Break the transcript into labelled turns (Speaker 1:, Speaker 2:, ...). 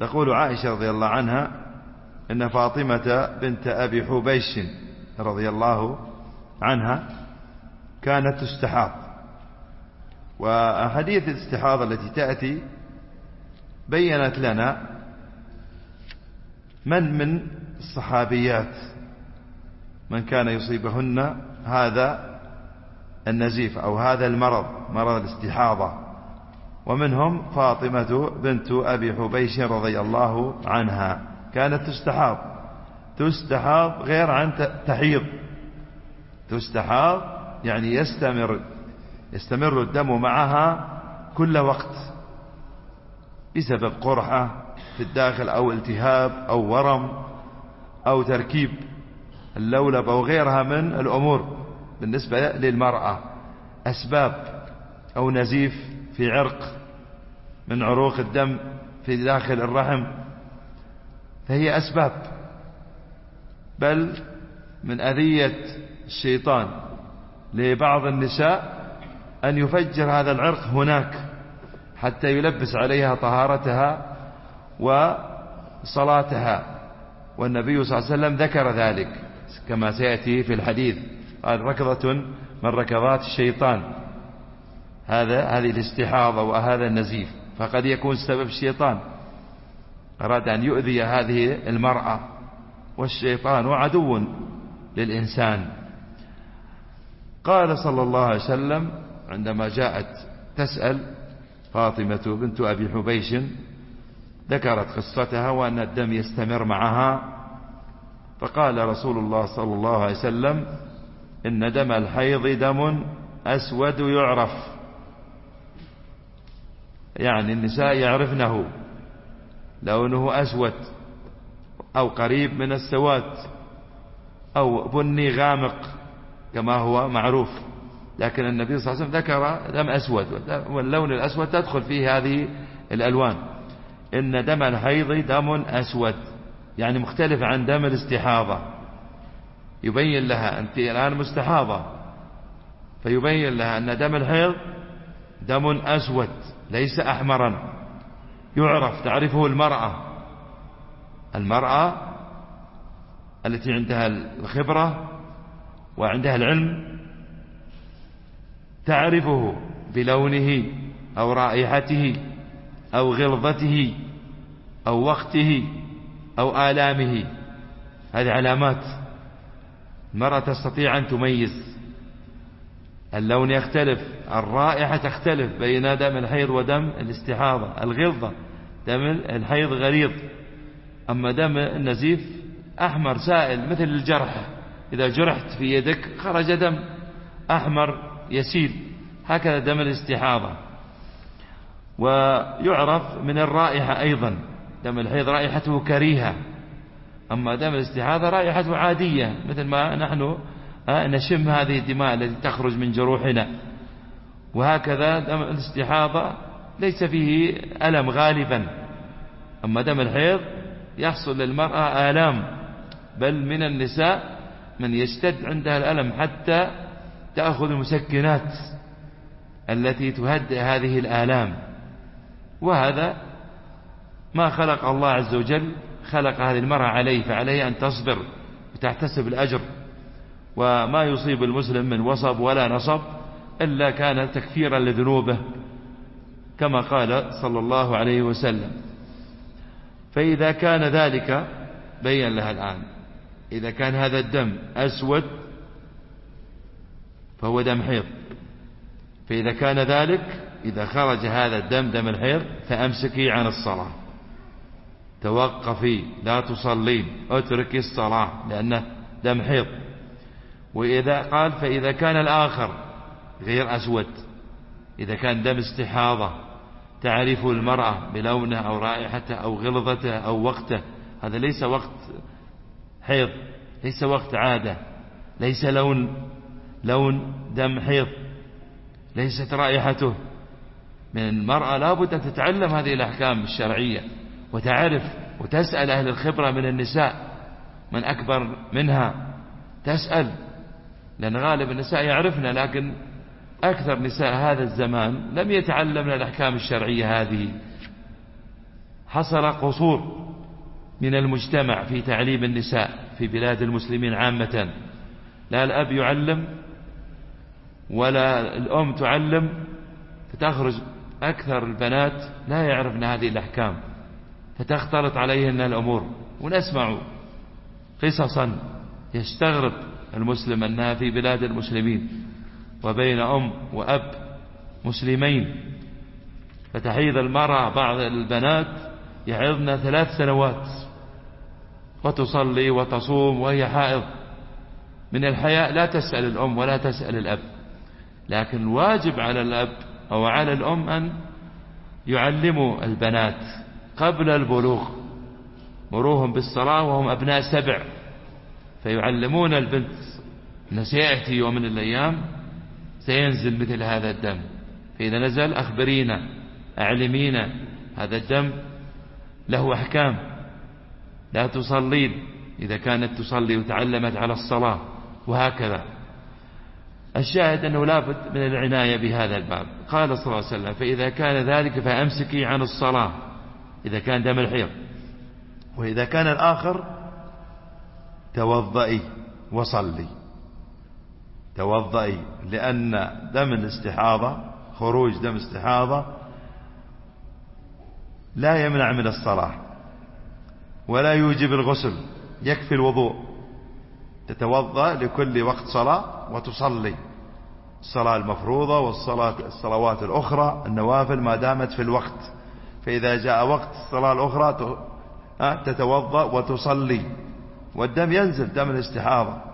Speaker 1: تقول عائشة رضي الله عنها إن فاطمة بنت أبي حبيش رضي الله عنها كانت تستحاض. وأحاديث الاستحاضة التي تأتي بيّنت لنا من الصحابيات من كان يصيبهن هذا النزيف أو هذا المرض، مرض الاستحاضة، ومنهم فاطمة بنت أبي حبيش رضي الله عنها كانت تستحاض غير عن تحيض. تستحاض يعني يستمر الدم معها كل وقت بسبب قرحة في الداخل أو التهاب أو ورم أو تركيب اللولب أو غيرها من الأمور بالنسبة للمرأة، أسباب، أو نزيف في عرق من عروق الدم في داخل الرحم، فهي أسباب. بل من أذية الشيطان لبعض النساء أن يفجر هذا العرق هناك حتى يلبس عليها طهارتها وصلاتها، والنبي صلى الله عليه وسلم ذكر ذلك كما سيأتي في الحديث، قال ركضة من ركضات الشيطان، هذه الاستحاضة وهذا النزيف، فقد يكون سبب الشيطان أراد أن يؤذي هذه المرأة، والشيطان عدو للإنسان. قال صلى الله عليه وسلم عندما جاءت تسأل فاطمة بنت أبي حبيش، ذكرت قصتها وأن الدم يستمر معها، فقال رسول الله صلى الله عليه وسلم إن دم الحيض دم أسود يعرف، يعني النساء يعرفنه، لونه أسود أو قريب من السواد أو بني غامق كما هو معروف، لكن النبي صلى الله عليه وسلم ذكر دم أسود، واللون الأسود تدخل فيه هذه الألوان. إن دم الحيض دم أسود يعني مختلف عن دم الاستحاضة، يبين لها أنت الآن مستحاضة، فيبين لها أن دم الحيض دم أسود ليس أحمرا، يعرف، تعرفه المرأة التي عندها الخبرة وعندها العلم تعرفه بلونه أو رائحته أو غلظته أو وقته أو آلامه، هذه علامات. المرأة تستطيع أن تميز، اللون يختلف، الرائحة تختلف بين دم الحيض ودم الاستحاضة. الغلظة، دم الحيض غليظ، أما دم النزيف أحمر سائل مثل الجرح، إذا جرحت في يدك خرج دم أحمر يسيل، هكذا دم الاستحاضة. ويعرف من الرائحة أيضا، دم الحيض رائحته كريهة، أما دم الاستحاضة رائحته عادية، مثل ما نحن نشم هذه الدماء التي تخرج من جروحنا. وهكذا دم الاستحاضة ليس فيه ألم غالبا، أما دم الحيض يحصل للمرأة آلام، بل من النساء من يشتد عندها الألم حتى تأخذ المسكنات التي تهدئ هذه الآلام. وهذا ما خلق الله عز وجل، خلق هذه المرأة عليه، فعليه أن تصبر وتحتسب الأجر. وما يصيب المسلم من وصب ولا نصب إلا كان تكفيرا لذنوبه كما قال صلى الله عليه وسلم. فإذا كان ذلك، بين لها الآن، إذا كان هذا الدم أسود فهو دم حيض، فإذا كان ذلك، إذا خرج هذا الدم دم الحيض فأمسكي عن الصلاة، توقفي، لا تصلين، اتركي الصلاة لأنه دم حيض. وإذا قال فإذا كان الآخر غير أسود، إذا كان دم استحاضة تعرف المرأة بلونه أو رائحته أو غلظته أو وقته، هذا ليس وقت حيض، ليس وقت عادة، ليس لون دم حيض، ليست رائحته. من المرأة لابد أن تتعلم هذه الأحكام الشرعية وتعرف وتسأل أهل الخبرة من النساء، من أكبر منها تسأل، لأن غالب النساء يعرفنا، لكن أكثر نساء هذا الزمان لم يتعلمن الأحكام الشرعية هذه، حصل قصور من المجتمع في تعليم النساء في بلاد المسلمين عامة، لا الأب يعلم ولا الأم تعلم، فتخرج أكثر البنات لا يعرفن هذه الأحكام، فتختلط عليهن الأمور. ونسمع قصصا يستغرب المسلم أنها في بلاد المسلمين وبين أم وأب مسلمين، فتحيض المرأة، بعض البنات يحيضن 3 سنوات وتصلي وتصوم وهي حائض. من الحياء لا تسأل الأم ولا تسأل الأب، لكن الواجب على الأب أو على الأم أن يعلموا البنات قبل البلوغ، مروهم بالصلاة وهم أبناء 7، فيعلمون البنت أن سيأتي يوم من الأيام سينزل مثل هذا الدم، فإذا نزل أخبرينا أعلمينا هذا الدم له أحكام، لا تصلين إذا كانت تصلي وتعلمت على الصلاة، وهكذا. الشاهد أنه لابد من العناية بهذا الباب. قال صلى الله عليه وسلم: فإذا كان ذلك فأمسكي عن الصلاة، إذا كان دم الحيض، وإذا كان الآخر توضئي وصلي. توضئي لأن دم الاستحاضة، خروج دم الاستحاضة لا يمنع من الصلاة ولا يوجب الغسل، يكفي الوضوء. تتوضأ لكل وقت صلاة وتصلي الصلاة المفروضة والصلوات الأخرى النوافل ما دامت في الوقت، فإذا جاء وقت الصلاة الأخرى تتوضأ وتصلي، والدم ينزل دم الاستحاضة.